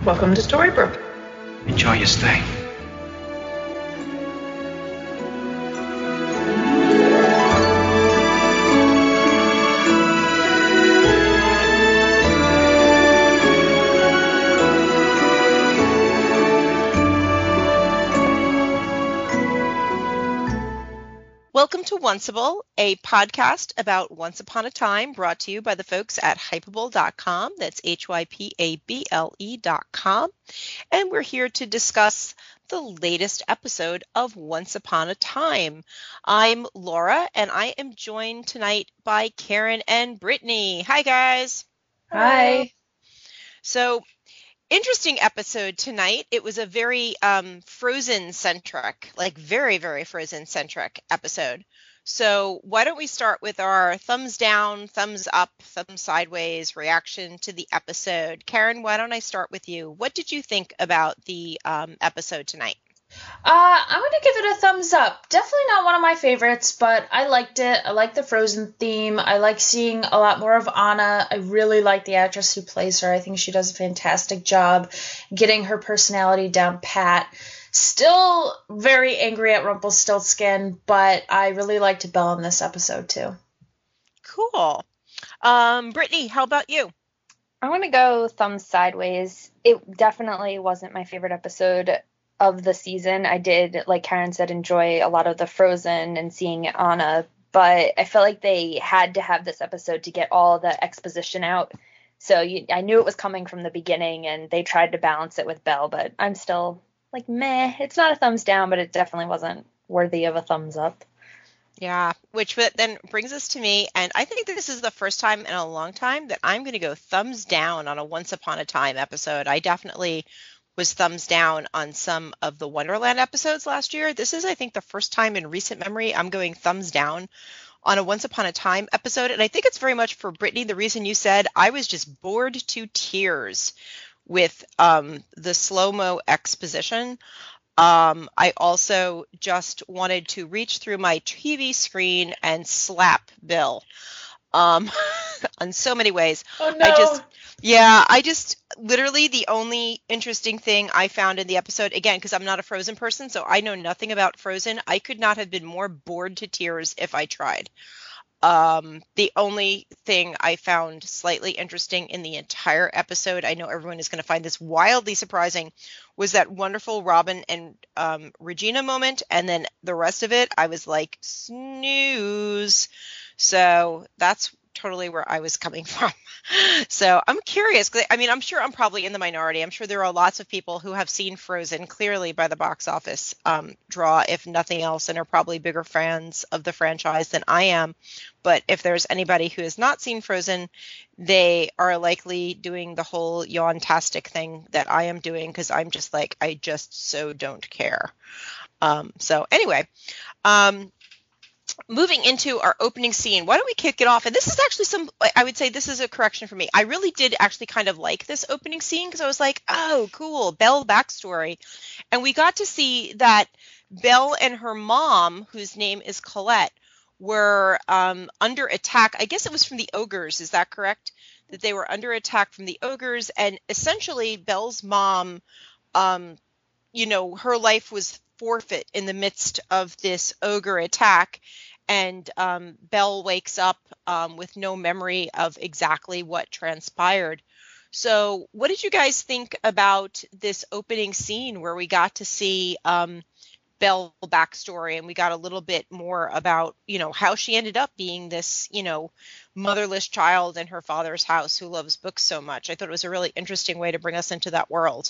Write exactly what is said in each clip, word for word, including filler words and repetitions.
Welcome to Storybrooke. Enjoy your stay. Welcome to Onceable, a podcast about Once Upon a Time, brought to you by the folks at Hypable dot com. That's H Y P A B L E dot com. And we're here to discuss the latest episode of Once Upon a Time. I'm Laura, and I am joined tonight by Karen and Brittany. Hi, guys. Hi. So, interesting episode tonight. It was a very um, Frozen-centric, like very, very Frozen-centric episode. So why don't we start with our thumbs down, thumbs up, thumbs sideways reaction to the episode. Karen, why don't I start with you? What did you think about the um, episode tonight? Uh, I'm going to give it a thumbs up. Definitely not one of my favorites, but I liked it. I like the Frozen theme. I like seeing a lot more of Anna. I really like the actress who plays her. I think she does a fantastic job getting her personality down pat. Still very angry at Rumpelstiltskin, but I really liked Belle in this episode too. Cool. Um, Brittany, how about you? I'm going to go thumbs sideways. It definitely wasn't my favorite episode of the season. I did, like Karen said, enjoy a lot of the Frozen and seeing Anna, but I felt like they had to have this episode to get all the exposition out. So you, I knew it was coming from the beginning, and they tried to balance it with Belle, but I'm still like, meh. It's not a thumbs down, but it definitely wasn't worthy of a thumbs up. Yeah, which then brings us to me, and I think this is the first time in a long time that I'm going to go thumbs down on a Once Upon a Time episode. I definitely was thumbs down on some of the Wonderland episodes last year. This is, I think, the first time in recent memory I'm going thumbs down on a Once Upon a Time episode, and I think it's very much for Brittany, the reason you said I was just bored to tears with um, the slow-mo exposition. Um, I also just wanted to reach through my T V screen and slap Bill um, on so many ways. Oh, no. I just, yeah, I just, literally the only interesting thing I found in the episode, again, because I'm not a Frozen person, so I know nothing about Frozen, I could not have been more bored to tears if I tried. Um, the only thing I found slightly interesting in the entire episode, I know everyone is going to find this wildly surprising, was that wonderful Robin and um, Regina moment. And then the rest of it, I was like, snooze. So that's totally where I was coming from. So I'm curious. I mean, I'm sure I'm probably in the minority. I'm sure there are lots of people who have seen Frozen clearly by the box office um, draw, if nothing else, and are probably bigger fans of the franchise than I am. But if there's anybody who has not seen Frozen, they are likely doing the whole yawn-tastic thing that I am doing, because I'm just like, I just so don't care. Um, so anyway, um, moving into our opening scene, why don't we kick it off? And this is actually some, I would say this is a correction for me. I really did actually kind of like this opening scene, because I was like, oh, cool, Belle backstory. And we got to see that Belle and her mom, whose name is Colette, were um, under attack. I guess it was from the ogres. Is that correct? That they were under attack from the ogres. And essentially, Belle's mom, um, you know, her life was forfeit in the midst of this ogre attack. And um, Belle wakes up um, with no memory of exactly what transpired. So what did you guys think about this opening scene where we got to see um, Belle backstory, and we got a little bit more about, you know, how she ended up being this, you know, motherless child in her father's house who loves books so much? I thought it was a really interesting way to bring us into that world.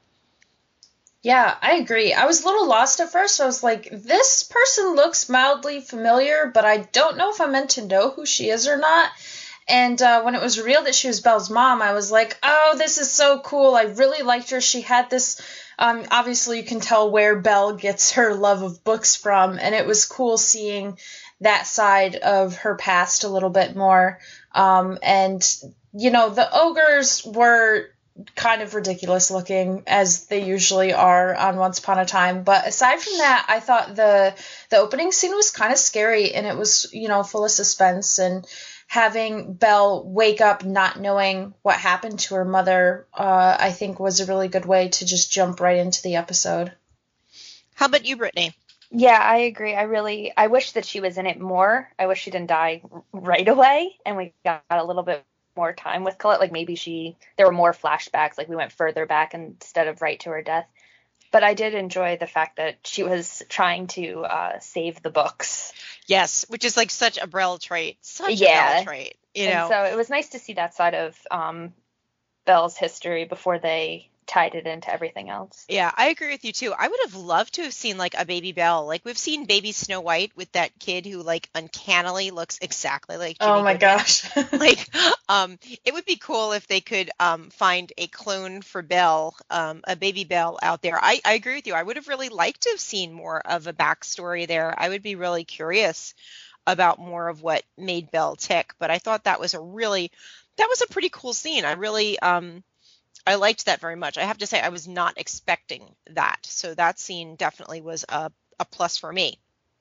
Yeah, I agree. I was a little lost at first. I was like, this person looks mildly familiar, but I don't know if I'm meant to know who she is or not. And uh, when it was revealed that she was Belle's mom, I was like, oh, this is so cool. I really liked her. She had this, um, obviously you can tell where Belle gets her love of books from. And it was cool seeing that side of her past a little bit more. Um, and, you know, the ogres were kind of ridiculous looking, as they usually are on Once Upon a Time. But aside from that, I thought the the opening scene was kind of scary, and it was, you know, full of suspense. And having Belle wake up not knowing what happened to her mother, uh, I think was a really good way to just jump right into the episode. How about you, Brittany? Yeah, I agree. I really, I wish that she was in it more. I wish she didn't die right away and we got a little bit more time with Colette. Like maybe she, there were more flashbacks, like we went further back instead of right to her death. But I did enjoy the fact that she was trying to uh, save the books. Yes, which is like such a Belle trait. Such yeah. a Belle trait, you know. And so it was nice to see that side of um, Belle's history before they tied it into everything else. Yeah, I agree with you too. I would have loved to have seen like a baby Belle. Like we've seen baby Snow White with that kid who like uncannily looks exactly like Ginny Oh my Goodman. gosh. Like um it would be cool if they could um find a clone for Belle, um a baby Belle out there. I, I agree with you. I would have really liked to have seen more of a backstory there. I would be really curious about more of what made Belle tick, but I thought that was a really that was a pretty cool scene. I really um I liked that very much. I have to say I was not expecting that. So that scene definitely was a, a plus for me.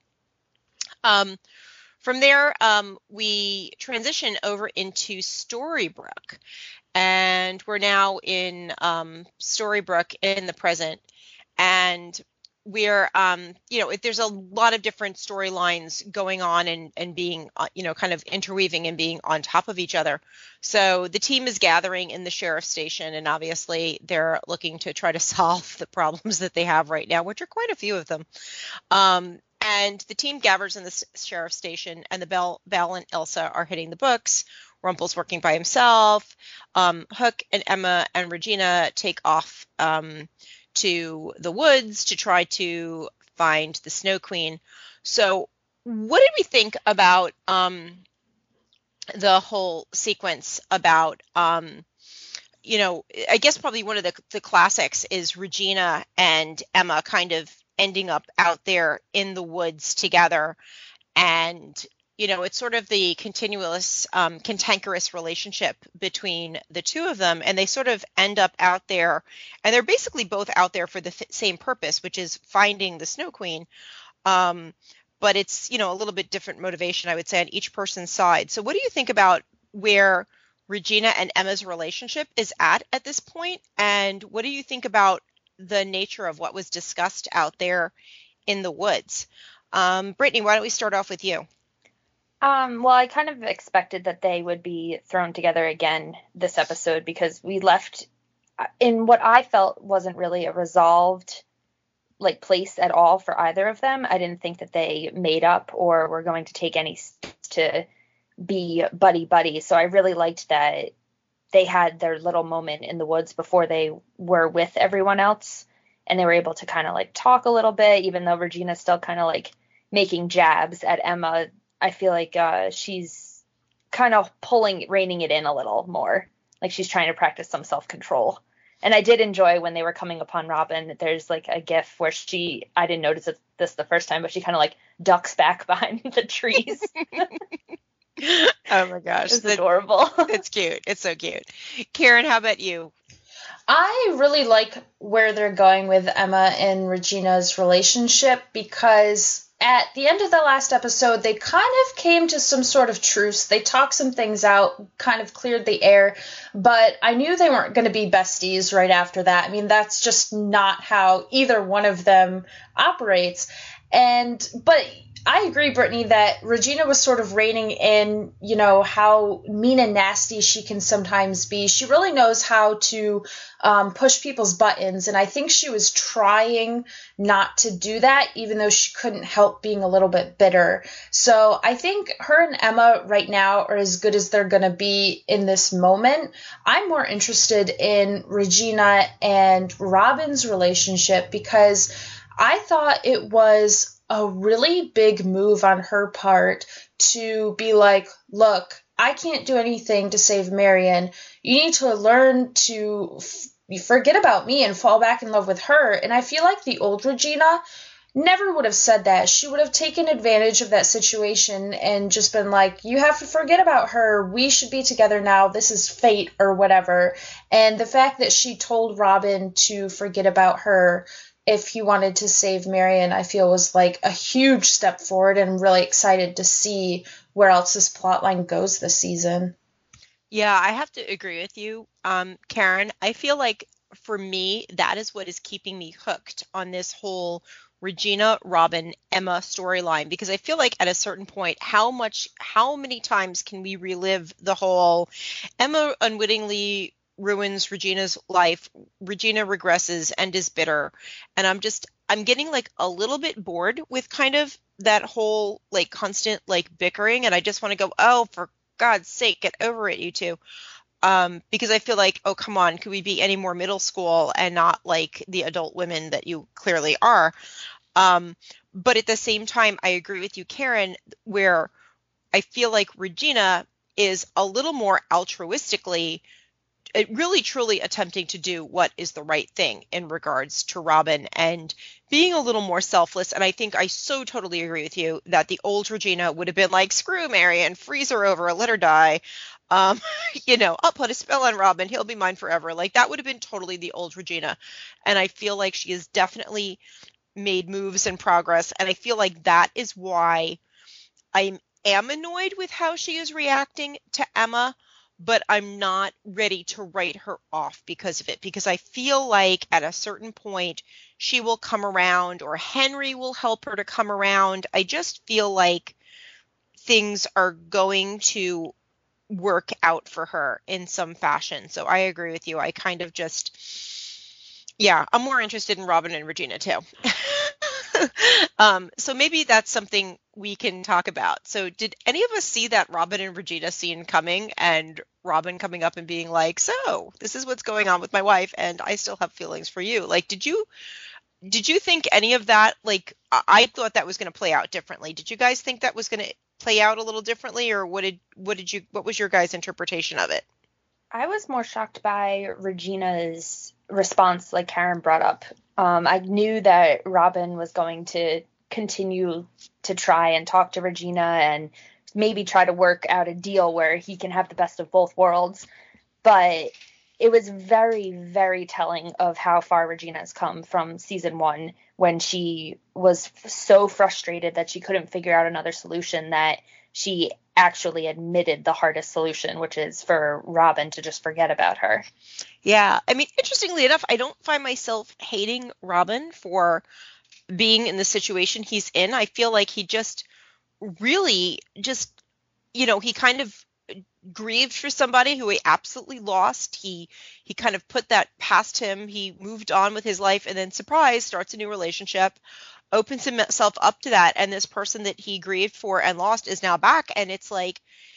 Um, from there, um, we transition over into Storybrooke. And we're now in um, Storybrooke in the present. And we're, um, you know, there's a lot of different storylines going on and, and being, uh, you know, kind of interweaving and being on top of each other. So the team is gathering in the sheriff's station, and obviously they're looking to try to solve the problems that they have right now, which are quite a few of them. Um, and the team gathers in the sheriff's station, and the Belle, Belle and Elsa are hitting the books. Rumple's working by himself. Um, Hook and Emma and Regina take off um, to the woods to try to find the Snow Queen. So what did we think about um, the whole sequence about, um, you know, I guess probably one of the, the classics is Regina and Emma kind of ending up out there in the woods together. And, you know, it's sort of the continuous, um, cantankerous relationship between the two of them. And they sort of end up out there, and they're basically both out there for the th- same purpose, which is finding the Snow Queen. Um, but it's, you know, a little bit different motivation, I would say, on each person's side. So what do you think about where Regina and Emma's relationship is at at this point? And what do you think about the nature of what was discussed out there in the woods? Um, Brittany, why don't we start off with you? Um, well, I kind of expected that they would be thrown together again this episode because we left in what I felt wasn't really a resolved like place at all for either of them. I didn't think that they made up or were going to take any steps to be buddy buddy. So I really liked that they had their little moment in the woods before they were with everyone else, and they were able to kind of like talk a little bit, even though Regina's still kind of like making jabs at Emma. I feel like uh, she's kind of pulling, reining it in a little more. Like she's trying to practice some self-control. And I did enjoy when they were coming upon Robin. There's like a gif where she, I didn't notice it, this the first time, but she kind of like ducks back behind the trees. Oh my gosh. It's adorable. It's cute. It's so cute. Karen, how about you? I really like where they're going with Emma and Regina's relationship because at the end of the last episode, they kind of came to some sort of truce. They talked some things out, kind of cleared the air, but I knew they weren't going to be besties right after that. I mean, that's just not how either one of them operates. And, but I agree, Brittany, that Regina was sort of reining in, you know, how mean and nasty she can sometimes be. She really knows how to um, push people's buttons, and I think she was trying not to do that, even though she couldn't help being a little bit bitter. So I think her and Emma right now are as good as they're going to be in this moment. I'm more interested in Regina and Robin's relationship because I thought it was a really big move on her part to be like, look, I can't do anything to save Marion. You need to learn to f- forget about me and fall back in love with her. And I feel like the old Regina never would have said that. She would have taken advantage of that situation and just been like, you have to forget about her. We should be together now. This is fate or whatever. And the fact that she told Robin to forget about her if he wanted to save Marion, I feel was like a huge step forward, and I'm really excited to see where else this plotline goes this season. Yeah, I have to agree with you, um, Karen. I feel like for me, that is what is keeping me hooked on this whole Regina, Robin, Emma storyline, because I feel like at a certain point, how much, how many times can we relive the whole Emma unwittingly ruins Regina's life, Regina regresses and is bitter, and I'm just, I'm getting like a little bit bored with kind of that whole like constant like bickering, and I just want to go, oh, for God's sake, get over it, you two. Um, because I feel like, oh, come on, could we be any more middle school and not like the adult women that you clearly are? Um, but at the same time, I agree with you, Karen, where I feel like Regina is a little more altruistically, really truly attempting to do what is the right thing in regards to Robin and being a little more selfless. And I think I so totally agree with you that the old Regina would have been like, screw Marion, freeze her over, let her die. Um, you know, I'll put a spell on Robin, he'll be mine forever. Like that would have been totally the old Regina. And I feel like she has definitely made moves and progress. And I feel like that is why I am annoyed with how she is reacting to Emma, but I'm not ready to write her off because of it, because I feel like at a certain point she will come around, or Henry will help her to come around. I just feel like things are going to work out for her in some fashion. So I agree with you. I kind of just, yeah, I'm more interested in Robin and Regina too. um, so maybe that's something we can talk about. So did any of us see that Robin and Regina scene coming, and Robin coming up and being like, so this is what's going on with my wife and I still have feelings for you? Like, did you, did you think any of that? Like, I thought that was going to play out differently. Did you guys think that was going to play out a little differently, or what did, what did you, what was your guys' interpretation of it? I was more shocked by Regina's response, like Karen brought up. Um, I knew that Robin was going to continue to try and talk to Regina and maybe try to work out a deal where he can have the best of both worlds. But it was very, very telling of how far Regina has come from season one, when she was so frustrated that she couldn't figure out another solution, that she actually admitted the hardest solution, which is for Robin to just forget about her. Yeah. I mean, interestingly enough, I don't find myself hating Robin for being in the situation he's in. I feel like he just really just, you know, he kind of grieved for somebody who he absolutely lost. He he kind of put that past him. He moved on with his life, and then surprise, starts a new relationship, opens himself up to that, and this person that he grieved for and lost is now back. And it's like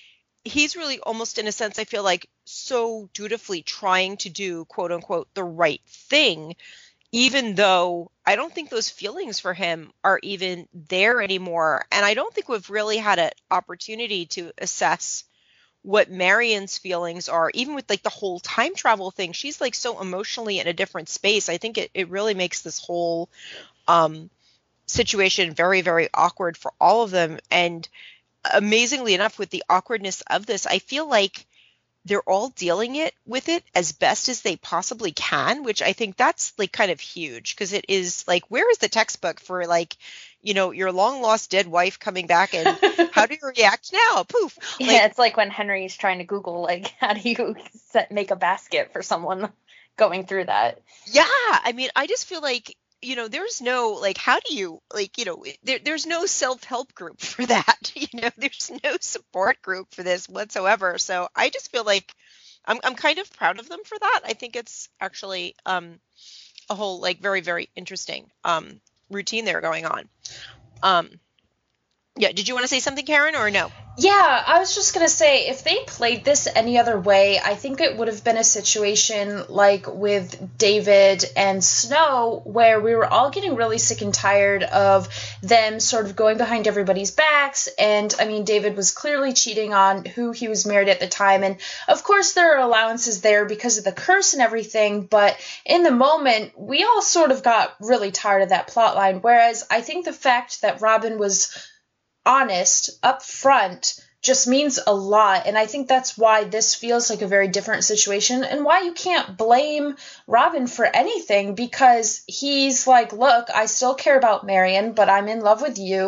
he's really almost, in a sense, I feel like, so dutifully trying to do, quote unquote, the right thing, even though I don't think those feelings for him are even there anymore. And I don't think we've really had an opportunity to assess what Marion's feelings are, even with like the whole time travel thing. She's like so emotionally in a different space. I think it, it really makes this whole um, situation very, very awkward for all of them. And amazingly enough, with the awkwardness of this, I feel like they're all dealing it with it as best as they possibly can, which I think that's like kind of huge, because it is like, where is the textbook for like, you know, your long lost dead wife coming back, and how do you react now? Poof. Like, yeah, it's like when Henry's trying to Google, like, how do you set, make a basket for someone going through that? Yeah. I mean, I just feel like, you know, there's no, like, how do you, like, you know, there, there's no self-help group for that. You know, there's no support group for this whatsoever. So I just feel like I'm I'm kind of proud of them for that. I think it's actually um, a whole, like, very, very interesting um, routine there going on. Um, yeah. Did you want to say something, Karen, or no? Yeah, I was just going to say, if they played this any other way, I think it would have been a situation like with David and Snow, where we were all getting really sick and tired of them sort of going behind everybody's backs. And, I mean, David was clearly cheating on who he was married at the time. And, of course, there are allowances there because of the curse and everything. But in the moment, we all sort of got really tired of that plot line. Whereas I think the fact that Robin was honest up front just means a lot, and I think that's why this feels like a very different situation, and why you can't blame Robin for anything, because he's like, look, I still care about Marion, but I'm in love with you.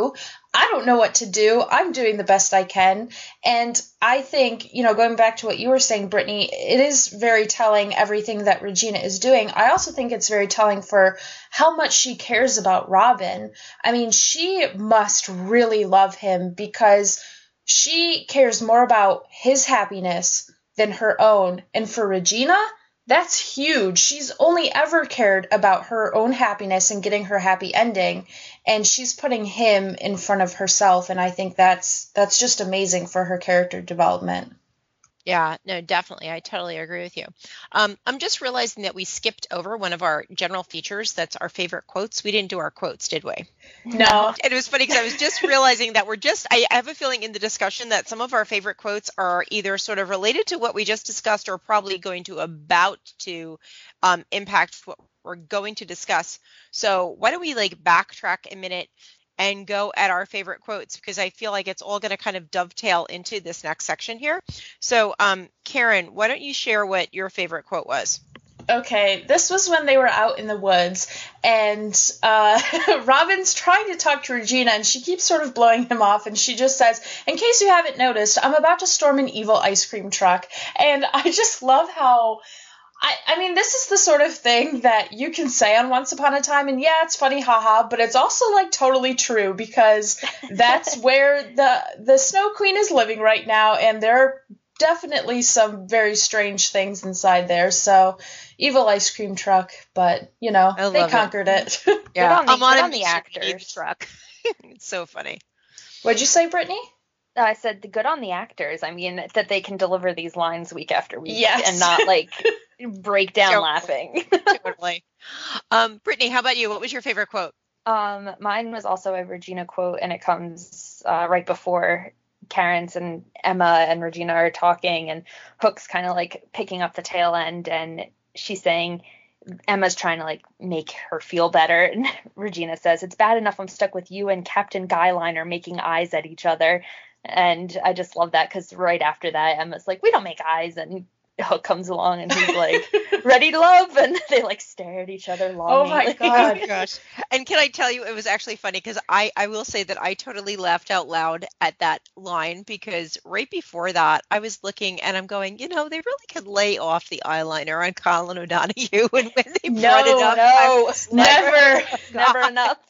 I don't know what to do. I'm doing the best I can. And I think, you know, going back to what you were saying, Brittany, it is very telling everything that Regina is doing. I also think it's very telling for how much she cares about Robin. I mean, she must really love him because she cares more about his happiness than her own. And for Regina, that's huge. She's only ever cared about her own happiness and getting her happy ending, and she's putting him in front of herself, and I think that's that's just amazing for her character development. Yeah, no, definitely. I totally agree with you. Um, I'm just realizing that we skipped over one of our general features. That's our favorite quotes. We didn't do our quotes, did we? No. And it was funny because I was just realizing that we're just, I have a feeling in the discussion that some of our favorite quotes are either sort of related to what we just discussed or probably going to about to um, impact what we're going to discuss. So why don't we like backtrack a minute and go at our favorite quotes, because I feel like it's all going to kind of dovetail into this next section here. So, um, Karen, why don't you share what your favorite quote was? Okay, this was when they were out in the woods, and uh, Robin's trying to talk to Regina, and she keeps sort of blowing him off, and she just says, in case you haven't noticed, I'm about to storm an evil ice cream truck. And I just love how... I, I mean, this is the sort of thing that you can say on Once Upon a Time, and yeah, it's funny, haha, but it's also, like, totally true, because that's where the the Snow Queen is living right now, and there are definitely some very strange things inside there, so evil ice cream truck, but, you know, they conquered it. it. Yeah, on the, I'm on, on the actors. Truck. It's so funny. What'd you say, Brittany? I said the good on the actors. I mean, that they can deliver these lines week after week yes. and not, like... break down totally. laughing. Totally. Um, Brittany, how about you? What was your favorite quote? Um, mine was also a Regina quote, and it comes uh, right before Karen's and Emma and Regina are talking, and Hook's kind of like picking up the tail end, and she's saying Emma's trying to like make her feel better, and Regina says, "It's bad enough I'm stuck with you and Captain Guyliner making eyes at each other." And I just love that because right after that, Emma's like, "We don't make eyes," and Hook comes along and he's like, "Ready to love?" And they like stare at each other longingly. Oh my god. Oh gosh. And can I tell you, it was actually funny because I, I will say that I totally laughed out loud at that line, because right before that I was looking and I'm going, you know, they really could lay off the eyeliner on Colin O'Donoghue. And when they No, brought it up, no, was never, never enough.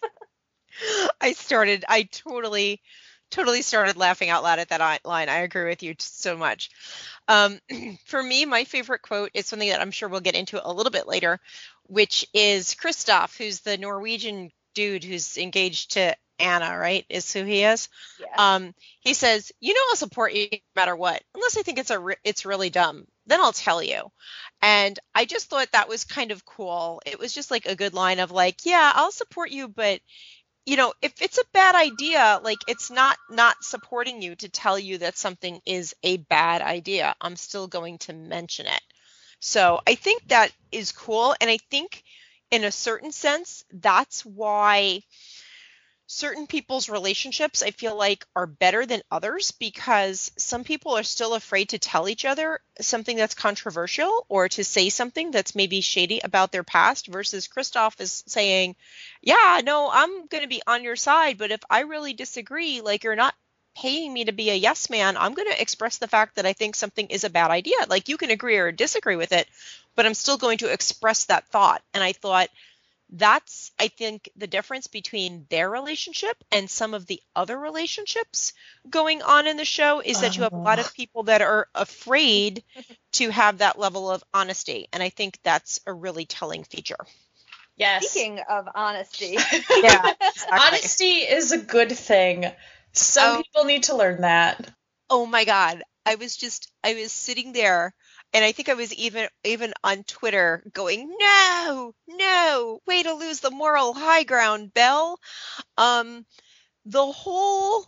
I started, I totally, totally started laughing out loud at that eye- line. I agree with you so much. Um, for me, my favorite quote is something that I'm sure we'll get into a little bit later, which is Kristoff, who's the Norwegian dude who's engaged to Anna, right? Is who he is. Yeah. Um, he says, "You know, I'll support you no matter what, unless I think it's a re- it's really dumb. Then I'll tell you." And I just thought that was kind of cool. It was just like a good line of like, yeah, I'll support you, but you know, if it's a bad idea, like it's not not supporting you to tell you that something is a bad idea. I'm still going to mention it. So I think that is cool. And I think in a certain sense, that's why certain people's relationships, I feel like, are better than others, because some people are still afraid to tell each other something that's controversial or to say something that's maybe shady about their past, versus Kristoff is saying, yeah, no, I'm going to be on your side, but if I really disagree, like, you're not paying me to be a yes man, I'm going to express the fact that I think something is a bad idea. Like, you can agree or disagree with it, but I'm still going to express that thought. And I thought, that's, I think, the difference between their relationship and some of the other relationships going on in the show, is that you have a lot of people that are afraid to have that level of honesty. And I think that's a really telling feature. Yes. Speaking of honesty. Yeah, exactly. Honesty is a good thing. Some Oh. people need to learn that. Oh my God. I was just, I was sitting there, and I think I was even even on Twitter going, no, no, way to lose the moral high ground, Belle. Um, the whole,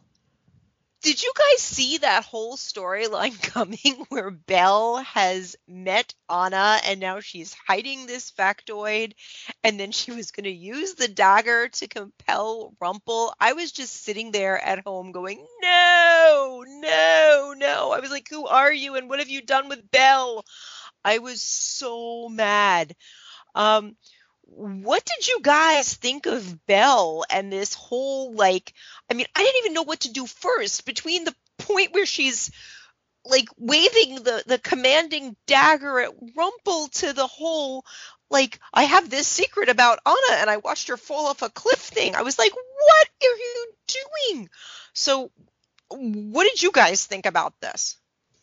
did you guys see that whole storyline coming where Belle has met Anna and now she's hiding this factoid, and then she was going to use the dagger to compel Rumple? I was just sitting there at home going, no, no, no. I was like, who are you and what have you done with Belle? I was so mad. Um, what did you guys think of Belle and this whole, like, I mean, I didn't even know what to do first between the point where she's like waving the, the commanding dagger at Rumple to the whole, like, I have this secret about Anna and I watched her fall off a cliff thing. I was like, what are you doing? So what did you guys think about this?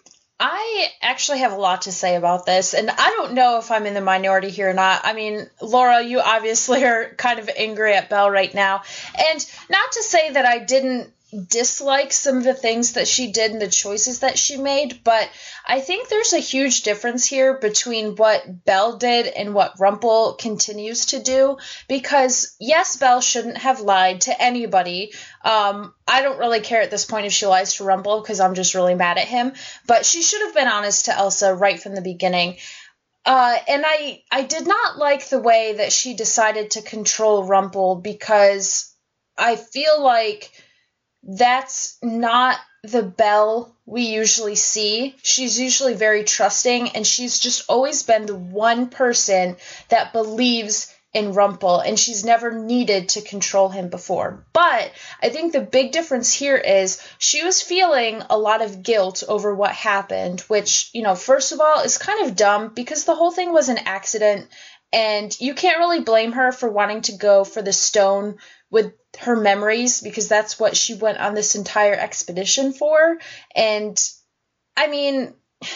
I actually have a lot to say about this, and I don't know if I'm in the minority here or not. I mean, Laura, you obviously are kind of angry at Belle right now. And not to say that I didn't dislike some of the things that she did and the choices that she made, but I think there's a huge difference here between what Belle did and what Rumple continues to do, because yes, Belle shouldn't have lied to anybody. Um, I don't really care at this point if she lies to Rumple because I'm just really mad at him, but she should have been honest to Elsa right from the beginning. Uh, and I, I did not like the way that she decided to control Rumple, because I feel like that's not the Belle we usually see. She's usually very trusting, and she's just always been the one person that believes in Rumple, and she's never needed to control him before. But I think the big difference here is she was feeling a lot of guilt over what happened, which, you know, first of all, is kind of dumb because the whole thing was an accident, and you can't really blame her for wanting to go for the stone with her memories, because that's what she went on this entire expedition for. And I mean,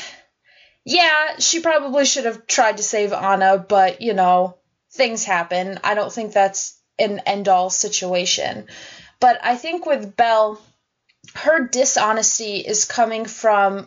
yeah, she probably should have tried to save Anna, but you know, things happen. I don't think that's an end-all situation. But I think with Belle, her dishonesty is coming from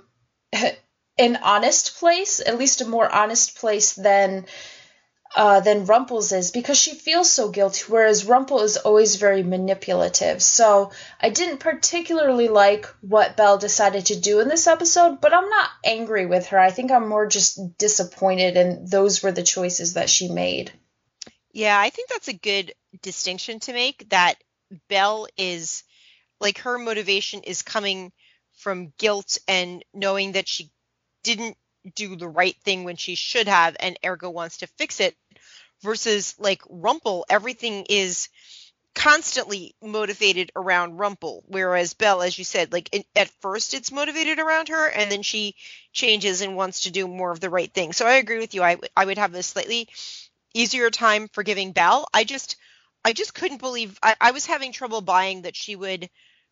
an honest place, at least a more honest place than Uh, than Rumple's is, because she feels so guilty, whereas Rumple is always very manipulative. So I didn't particularly like what Belle decided to do in this episode, but I'm not angry with her. I think I'm more just disappointed, and those were the choices that she made. Yeah, I think that's a good distinction to make, that Belle is, like, her motivation is coming from guilt and knowing that she didn't do the right thing when she should have, and ergo wants to fix it, versus like Rumple, everything is constantly motivated around Rumple, whereas Belle, as you said, like in, at first it's motivated around her, and then she changes and wants to do more of the right thing. So I agree with you. I, I would have a slightly easier time forgiving Belle. I just I just couldn't believe, I, I was having trouble buying that she would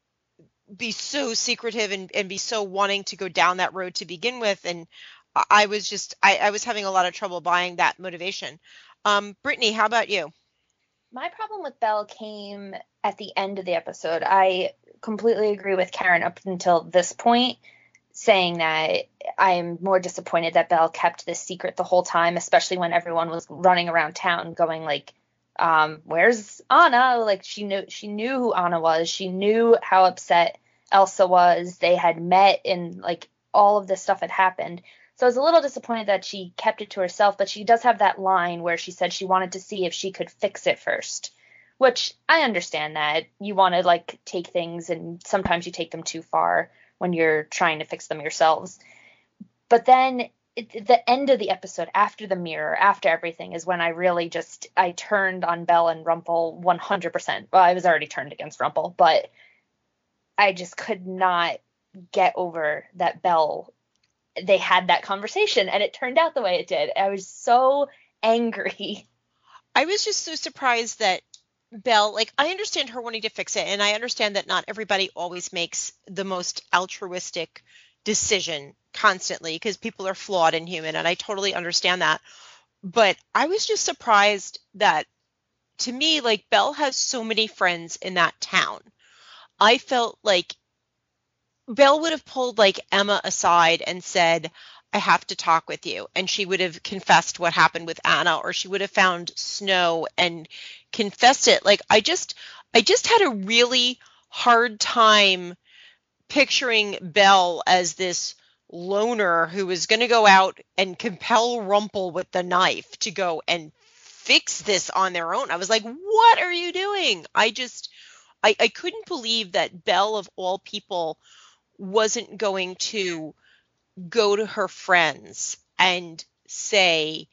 be so secretive and, and be so wanting to go down that road to begin with. And I was just, I, I was having a lot of trouble buying that motivation. Um, Brittany, how about you? My problem with Belle came at the end of the episode. I completely agree with Karen up until this point, saying that I'm more disappointed that Belle kept this secret the whole time, especially when everyone was running around town going like, um, where's Anna? Like she knew, she knew who Anna was. She knew how upset Elsa was. They had met and like all of this stuff had happened. So I was a little disappointed that she kept it to herself, but she does have that line where she said she wanted to see if she could fix it first, which I understand that you want to like take things and sometimes you take them too far when you're trying to fix them yourselves. But then it, the end of the episode, after the mirror, after everything, is when I really just, I turned on Belle and Rumple one hundred percent. Well, I was already turned against Rumple, but I just could not get over that Belle, they had that conversation and it turned out the way it did. I was so angry. I was just so surprised that Belle, like, I understand her wanting to fix it, and I understand that not everybody always makes the most altruistic decision constantly, because people are flawed and human, and I totally understand that. But I was just surprised that, to me, like, Belle has so many friends in that town. I felt like Belle would have pulled like Emma aside and said, I have to talk with you. And she would have confessed what happened with Anna, or she would have found Snow and confessed it. Like, I just, I just had a really hard time picturing Belle as this loner who was going to go out and compel Rumple with the knife to go and fix this on their own. I was like, what are you doing? I just, I, I couldn't believe that Belle, of all people, wasn't going to go to her friends and say,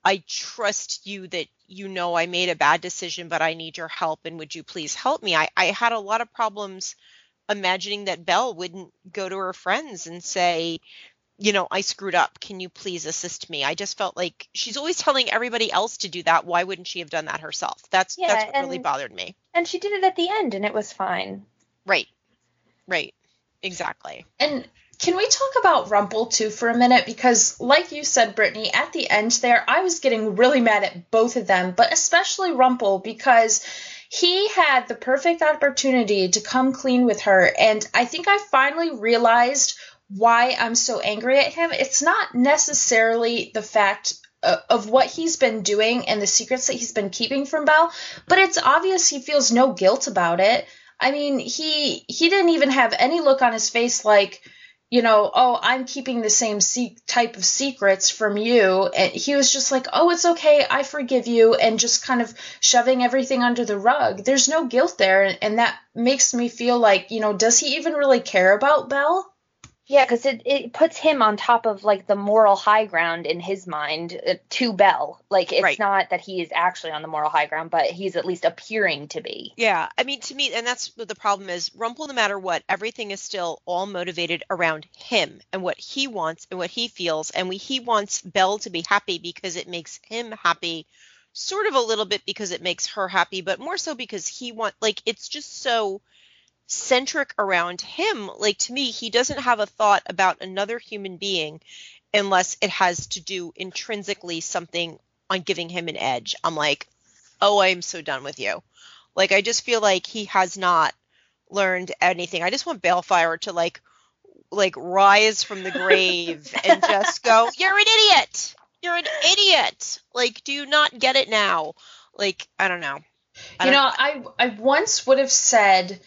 I trust you that you know I made a bad decision, but I need your help, and would you please help me? I, I had a lot of problems imagining that Belle wouldn't go to her friends and say, you know, I screwed up. Can you please assist me? I just felt like she's always telling everybody else to do that. Why wouldn't she have done that herself? That's Yeah, that's what and, really bothered me. And she did it at the end, and it was fine. Right. Right. Exactly. And can we talk about Rumple too for a minute? Because like you said, Brittany, at the end there, I was getting really mad at both of them, but especially Rumple, because he had the perfect opportunity to come clean with her. And I think I finally realized why I'm so angry at him. It's not necessarily the fact uh, of what he's been doing and the secrets that he's been keeping from Belle, but it's obvious he feels no guilt about it. I mean, he he didn't even have any look on his face like, you know, oh, I'm keeping the same se- type of secrets from you. And he was just like, oh, it's okay, I forgive you, and just kind of shoving everything under the rug. There's no guilt there, and, and that makes me feel like, you know, does he even really care about Belle? Yeah, because it, it puts him on top of, like, the moral high ground in his mind uh, to Belle. Like, it's Right. not that he is actually on the moral high ground, but he's at least appearing to be. Yeah. I mean, to me, and that's what the problem is, Rumple, no matter what, everything is still all motivated around him and what he wants and what he feels. And we, he wants Belle to be happy because it makes him happy, sort of a little bit because it makes her happy, but more so because he want, like, it's just so centric around him. Like, to me, he doesn't have a thought about another human being unless it has to do intrinsically something on giving him an edge. I'm like, oh, I'm so done with you. Like, I just feel like he has not learned anything. I just want Balefire to like like rise from the grave and just go, you're an idiot. You're an idiot. Like, do you not get it now? Like, I don't know. I You don't, know, I I once would have said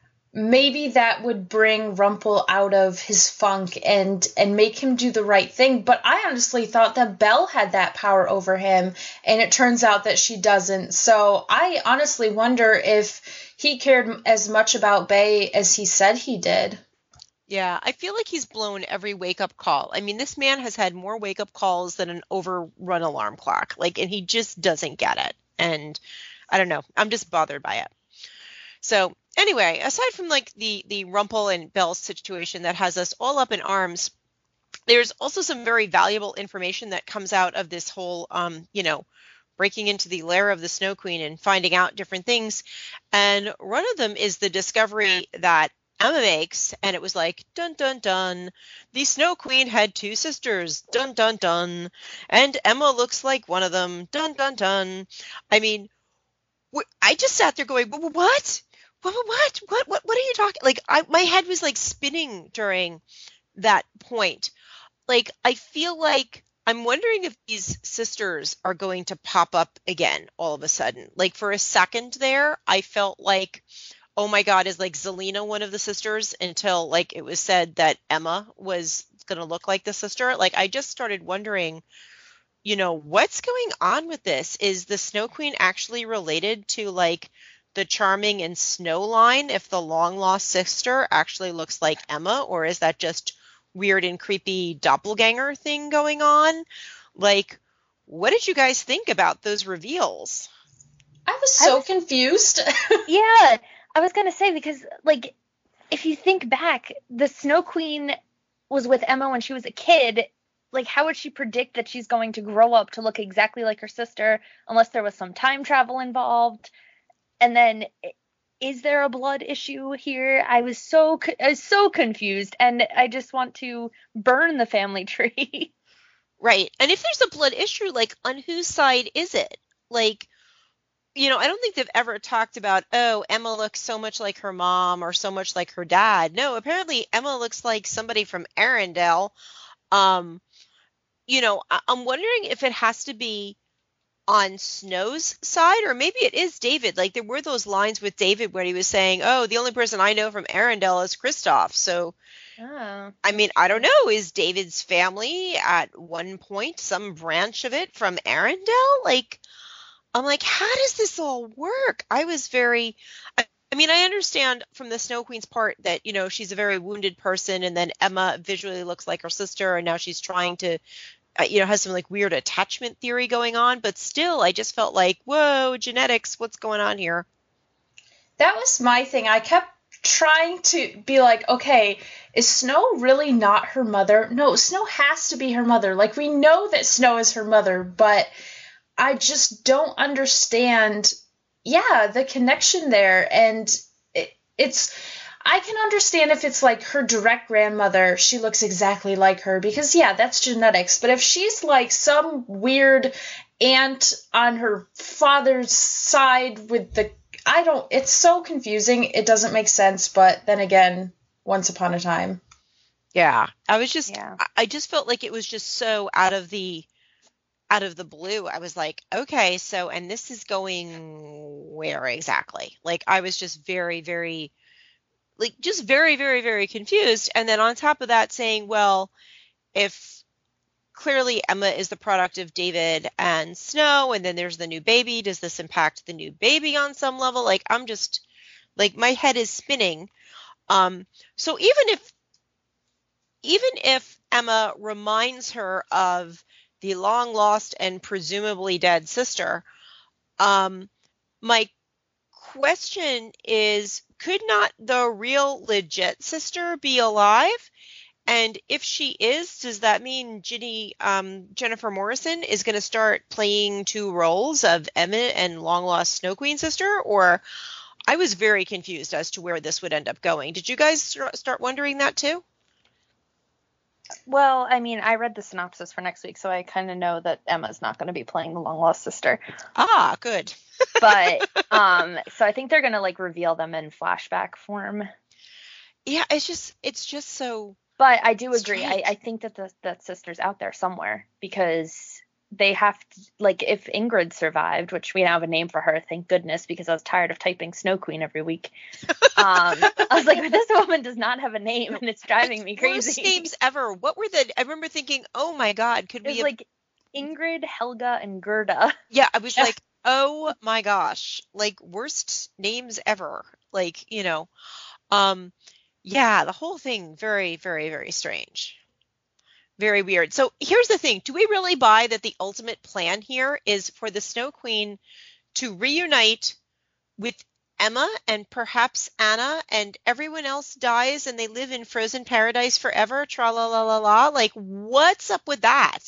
maybe that would bring Rumple out of his funk and and make him do the right thing. But I honestly thought that Belle had that power over him, and it turns out that she doesn't. So I honestly wonder if he cared as much about Bae as he said he did. Yeah, I feel like he's blown every wake-up call. I mean, this man has had more wake-up calls than an overrun alarm clock. Like, and he just doesn't get it. And I don't know. I'm just bothered by it. So anyway, aside from like the the Rumple and Belle situation that has us all up in arms, there's also some very valuable information that comes out of this whole, um, you know, breaking into the lair of the Snow Queen and finding out different things. And one of them is the discovery that Emma makes, and it was like, dun, dun, dun, the Snow Queen had two sisters, dun, dun, dun, and Emma looks like one of them, dun, dun, dun. I mean, wh- I just sat there going, "Wh- what? What, what, what, what, what are you talking?" Like, I, my head was like spinning during that point. Like, I feel like I'm wondering if these sisters are going to pop up again all of a sudden. Like, for a second there, I felt like, oh my God, is like Zelena one of the sisters, until like it was said that Emma was going to look like the sister. Like, I just started wondering, you know, what's going on with this? Is the Snow Queen actually related to like the Charming and Snow line, if the long lost sister actually looks like Emma, or is that just weird and creepy doppelganger thing going on? Like, what did you guys think about those reveals? I was so I was- confused. Yeah, I was going to say, because, like, if you think back, the Snow Queen was with Emma when she was a kid. Like, how would she predict that she's going to grow up to look exactly like her sister unless there was some time travel involved? And then, is there a blood issue here? I was so I was so confused, and I just want to burn the family tree. Right. And if there's a blood issue, like, on whose side is it? Like, you know, I don't think they've ever talked about, oh, Emma looks so much like her mom or so much like her dad. No, apparently Emma looks like somebody from Arendelle. Um, you know, I- I'm wondering if it has to be on Snow's side, or maybe it is David. Like, there were those lines with David where he was saying, oh, the only person I know from Arendelle is Kristoff. So, Oh. I mean, I don't know. Is David's family at one point some branch of it from Arendelle? Like, I'm like, how does this all work? I was very, I, I mean, I understand from the Snow Queen's part that, you know, she's a very wounded person, and then Emma visually looks like her sister, and now she's trying to uh, you know, has some like weird attachment theory going on, but still, I just felt like, whoa, genetics, what's going on here? That was my thing. I kept trying to be like, okay, is Snow really not her mother? No, Snow has to be her mother. Like, we know that Snow is her mother, but I just don't understand, yeah, the connection there. And it, it's, I can understand if it's like her direct grandmother, she looks exactly like her, because, yeah, that's genetics. But if she's like some weird aunt on her father's side with the, I don't, it's so confusing. It doesn't make sense. But then again, once upon a time. Yeah, I was just, Yeah. I- I just felt like it was just so out of the, out of the blue. I was like, okay, so, and this is going where exactly? Like, I was just very, very, like, just very, very, very confused. And then on top of that saying, well, if clearly Emma is the product of David and Snow, and then there's the new baby, does this impact the new baby on some level? Like, I'm just, like, my head is spinning. Um, so even if, even if Emma reminds her of the long lost and presumably dead sister, um, my question is, could not the real legit sister be alive? And if she is, does that mean Ginny, um, Jennifer Morrison is going to start playing two roles of Emma and long lost Snow Queen sister? Or I was very confused as to where this would end up going. Did you guys start wondering that too? Well, I mean, I read the synopsis for next week, so I kind of know that Emma's not going to be playing the long lost sister. Ah, good. But um, so I think they're going to like reveal them in flashback form. Yeah, it's just, it's just so. But I do agree. I, Strange. I think that the that sister's out there somewhere, because they have to, like, if Ingrid survived, which we now have a name for her, thank goodness, because I was tired of typing Snow Queen every week. Um, I was like, this woman does not have a name, and it's driving me Worst crazy. names ever. What were the? I remember thinking, oh my God, could It was we? Have, like Ingrid, Helga, and Gerda. yeah, I was like, oh my gosh, like worst names ever. Like, you know, um, yeah, the whole thing very, very, very strange. Very weird. So here's the thing. Do we really buy that the ultimate plan here is for the Snow Queen to reunite with Emma and perhaps Anna, and everyone else dies and they live in frozen paradise forever? Tra la la la la. Like, what's up with that?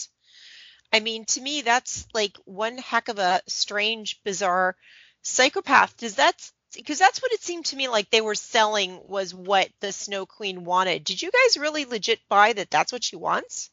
I mean, to me, that's like one heck of a strange, bizarre psychopath. Does that, because that's what it seemed to me like they were selling was what the Snow Queen wanted. Did you guys really legit buy that that's what she wants?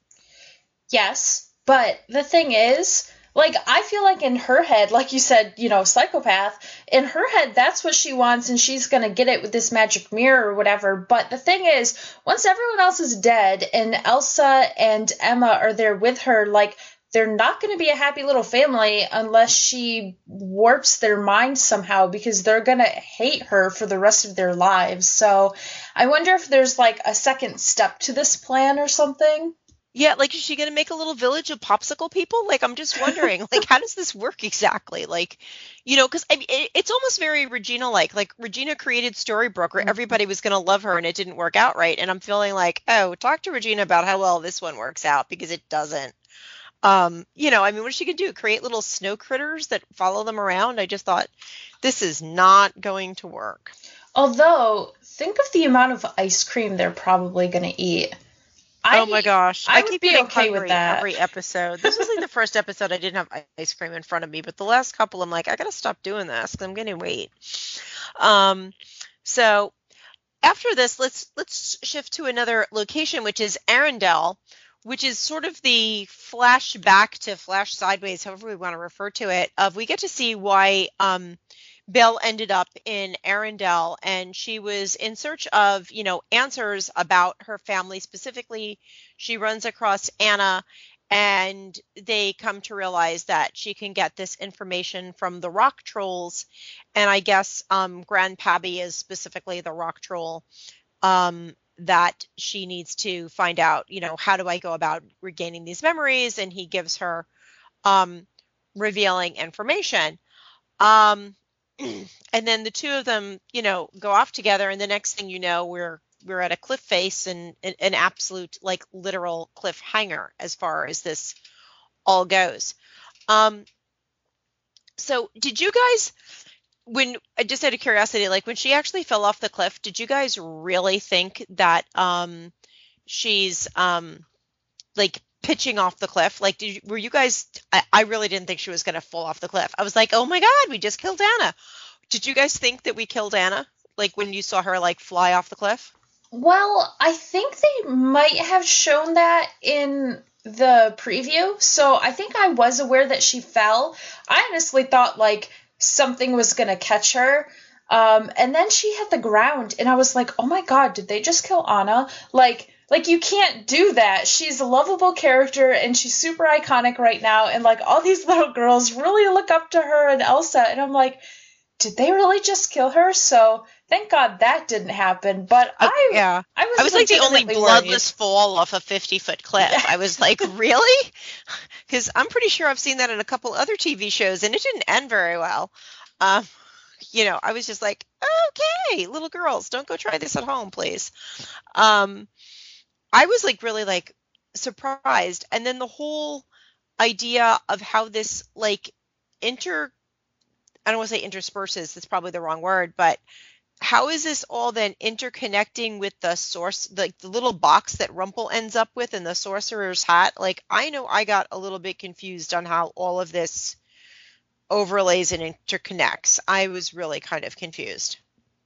Yes, but the thing is, like, I feel like in her head, like you said, you know, psychopath, in her head, that's what she wants, and she's going to get it with this magic mirror or whatever. But the thing is, once everyone else is dead and Elsa and Emma are there with her, like, they're not going to be a happy little family unless she warps their minds somehow, because they're going to hate her for the rest of their lives. So I wonder if there's like a second step to this plan or something. Yeah, like, is she going to make a little village of popsicle people? Like, I'm just wondering, like, how does this work exactly? Like, you know, because I mean, it, it's almost very Regina-like. Like, Regina created Storybrooke where everybody was going to love her and it didn't work out right. And I'm feeling like, oh, talk to Regina about how well this one works out, because it doesn't. Um, you know, I mean, what is she going to do? Create little snow critters that follow them around? I just thought, this is not going to work. Although, think of the amount of ice cream they're probably going to eat. I, Oh my gosh. I I would keep be getting okay with hungry that. every episode. This was like the first episode I didn't have ice cream in front of me, but the last couple I'm like, I gotta stop doing this because I'm gaining weight. Um, so after this, let's let's shift to another location, which is Arendelle, which is sort of the flashback to flash sideways, however we want to refer to it, of we get to see why um Belle ended up in Arendelle, and she was in search of, you know, answers about her family. Specifically, she runs across Anna, and they come to realize that she can get this information from the rock trolls. And I guess um, Grandpappy is specifically the rock troll um, that she needs to find out, you know, how do I go about regaining these memories? And he gives her um, revealing information. Um, and then the two of them, you know, go off together, and the next thing you know, we're we're at a cliff face and an, an absolute like literal cliffhanger as far as this all goes. Um, so did you guys, when just out of curiosity, like when she actually fell off the cliff, did you guys really think that um, she's um, like pitching off the cliff? Like, did you, were you guys? I, I really didn't think she was going to fall off the cliff. I was like, oh my God, we just killed Anna. Did you guys think that we killed Anna? Like when you saw her like fly off the cliff? Well, I think they might have shown that in the preview. So I think I was aware that she fell. I honestly thought like something was going to catch her. Um, and then she hit the ground and I was like, oh my God, did they just kill Anna? Like, like you can't do that. She's a lovable character and she's super iconic right now. And like all these little girls really look up to her and Elsa. And I'm like, did they really just kill her? So thank God that didn't happen. But Uh, I, yeah, I was, I was like the only legitimately bloodless fall off a fifty foot cliff. I was like, really? Because I'm pretty sure I've seen that in a couple other T V shows, and it didn't end very well. Um, you know, I was just like, okay, little girls, don't go try this at home, please. Um, I was like really like surprised, and then the whole idea of how this like inter I don't want to say intersperses, that's probably the wrong word, but how is this all then interconnecting with the source, like the little box that Rumple ends up with in the sorcerer's hat? Like, I know I got a little bit confused on how all of this overlays and interconnects. I was really kind of confused.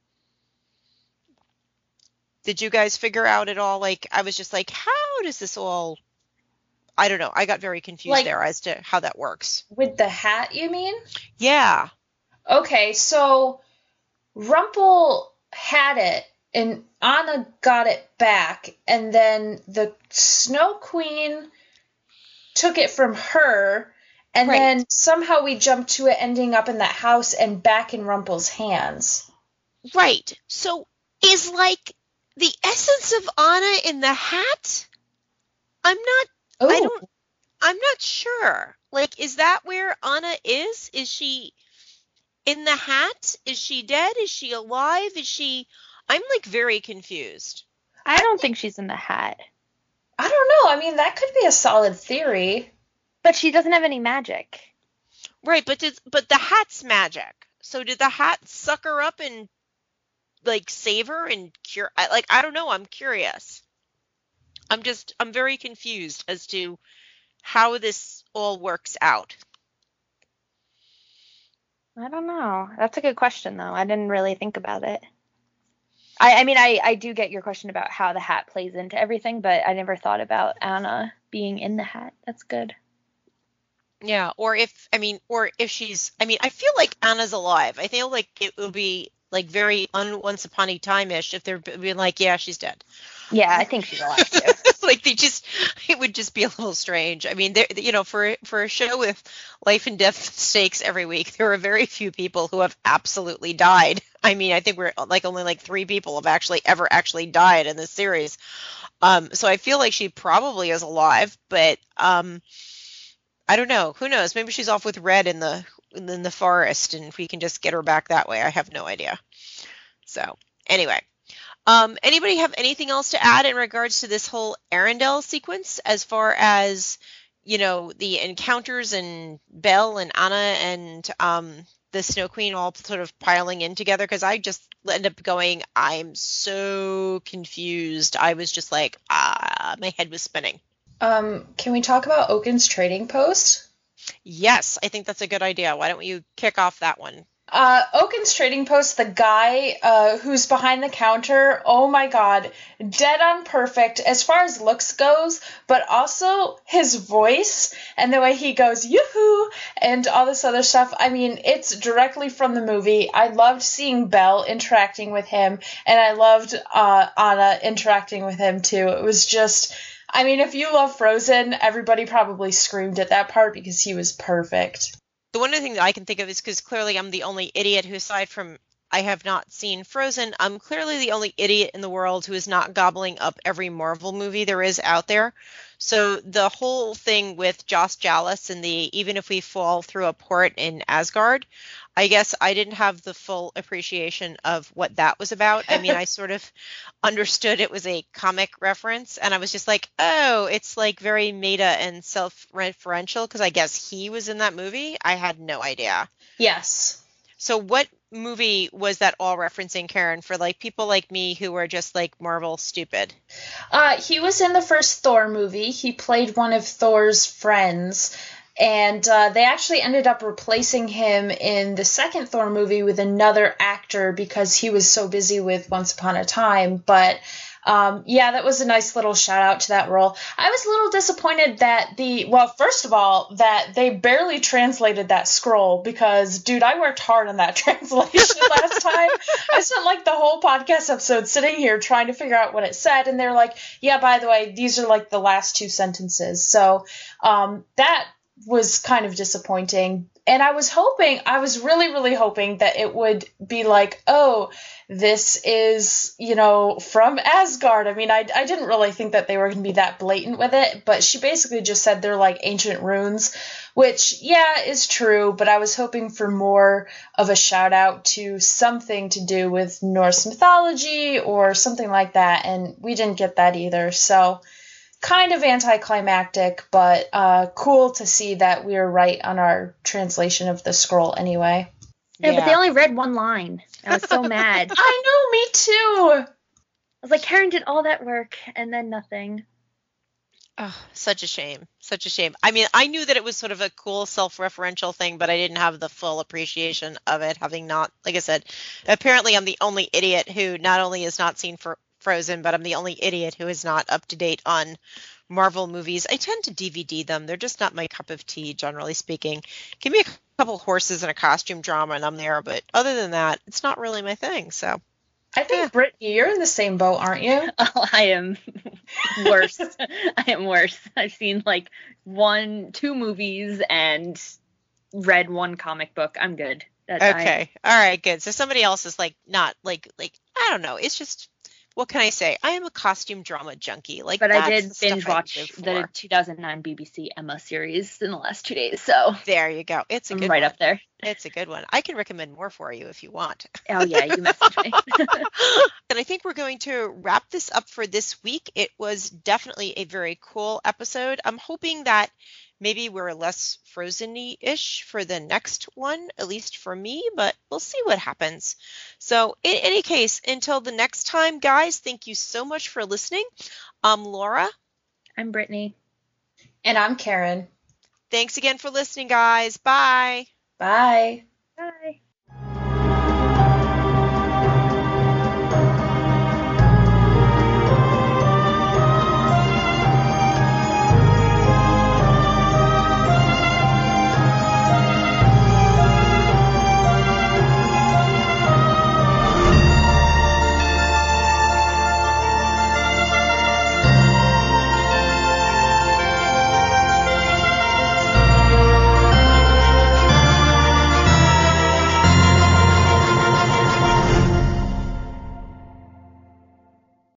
Did you guys figure out at all? Like, I was just like, how does this all, I don't know. I got very confused Like- there as to how that works. With the hat, you mean? Yeah. Okay, so Rumple had it, and Anna got it back, and then the Snow Queen took it from her, and Right. then somehow we jumped to it ending up in that house and back in Rumple's hands. Right. So is like the essence of Anna in the hat? I'm not I Ooh. don't I'm not sure. Like, is that where Anna is? Is she in the hat? Is she dead? Is she alive? Is she I'm like very confused. I don't think she's in the hat. I don't know. I mean, that could be a solid theory. But she doesn't have any magic. Right, but did, but the hat's magic. So did the hat suck her up and like save her and cure I, like I don't know, I'm curious. I'm just I'm very confused as to how this all works out. I don't know. That's a good question, though. I didn't really think about it. I, I mean, I, I do get your question about how the hat plays into everything, but I never thought about Anna being in the hat. That's good. Yeah, or if I mean, or if she's, I mean, I feel like Anna's alive. I feel like it will be like very un, Once Upon a Time-ish if they're being like, yeah, she's dead. Yeah, I think she's alive too. Like they just, it would just be a little strange. I mean, there, you know, for for a show with life and death stakes every week, there are very few people who have absolutely died. I mean, I think we're like only like three people have actually ever actually died in this series. Um, so I feel like she probably is alive, but um. I don't know. Who knows? Maybe she's off with Red in the in the forest, and we can just get her back that way. I have no idea. So anyway, um, anybody have anything else to add in regards to this whole Arendelle sequence, as far as you know, the encounters and Belle and Anna and um, the Snow Queen all sort of piling in together? Because I just end up going, I'm so confused. I was just like, ah, my head was spinning. Um, can we talk about Oaken's trading post? Yes, I think that's a good idea. Why don't you kick off that one? Uh, Oaken's trading post, the guy uh, who's behind the counter, oh my god, dead on perfect as far as looks goes, but also his voice and the way he goes, yoo-hoo, and all this other stuff. I mean, it's directly from the movie. I loved seeing Belle interacting with him, and I loved uh, Anna interacting with him too. It was just... I mean, if you love Frozen, everybody probably screamed at that part because he was perfect. The one other thing that I can think of is because clearly I'm the only idiot who, aside from I have not seen Frozen. I'm clearly the only idiot in the world who is not gobbling up every Marvel movie there is out there. So the whole thing with Joss Jallis and the even if we fall through a port in Asgard, I guess I didn't have the full appreciation of what that was about. I mean, I sort of understood it was a comic reference, and I was just like, oh, it's like very meta and self-referential because I guess he was in that movie. I had no idea. Yes. So what movie was that all referencing, Karen, for like people like me who are just like Marvel stupid? Uh, he was in the first Thor movie. He played one of Thor's friends. And uh, they actually ended up replacing him in the second Thor movie with another actor because he was so busy with Once Upon a Time. But um, yeah, that was a nice little shout out to that role. I was a little disappointed that the, well, first of all, that they barely translated that scroll because, dude, I worked hard on that translation last time. I spent like the whole podcast episode sitting here trying to figure out what it said. And they're like, yeah, by the way, these are like the last two sentences. So um, that was kind of disappointing. And I was hoping, I was really, really hoping that it would be like, oh, this is, you know, from Asgard. I mean, I, I didn't really think that they were going to be that blatant with it, but she basically just said they're like ancient runes, which, yeah, is true, but I was hoping for more of a shout out to something to do with Norse mythology or something like that, and we didn't get that either, so kind of anticlimactic, but uh, cool to see that we were right on our translation of the scroll anyway. Yeah, but they only read one line. I was so mad. I know, me too. I was like, Karen did all that work and then nothing. Oh, such a shame. Such a shame. I mean, I knew that it was sort of a cool self-referential thing, but I didn't have the full appreciation of it, having not, like I said, apparently I'm the only idiot who not only has not seen for Frozen, but I'm the only idiot who is not up to date on Marvel movies. I tend to D V D them. They're just not my cup of tea, generally speaking. Give me a couple horses and a costume drama and I'm there, but other than that, it's not really my thing, so. I think, yeah. Brittany, you're in the same boat, aren't you? Oh, I am worse. I am worse. I've seen like one, two movies and read one comic book. I'm good. That's, okay. I, All right, good. So somebody else is like, not like, like, I don't know. It's just, what can I say? I am a costume drama junkie. Like, but that's I did the binge stuff I watch live for. the two thousand nine B B C Emma series in the last two days, so there you go. It's a I'm good right one. up there. It's a good one. I can recommend more for you if you want. Oh yeah, you messaged me. And I think we're going to wrap this up for this week. It was definitely a very cool episode. I'm hoping that maybe we're less Frozen-y-ish for the next one, at least for me, but we'll see what happens. So in any case, until the next time, guys, thank you so much for listening. I'm Laura. I'm Brittany. And I'm Karen. Thanks again for listening, guys. Bye. Bye. Bye.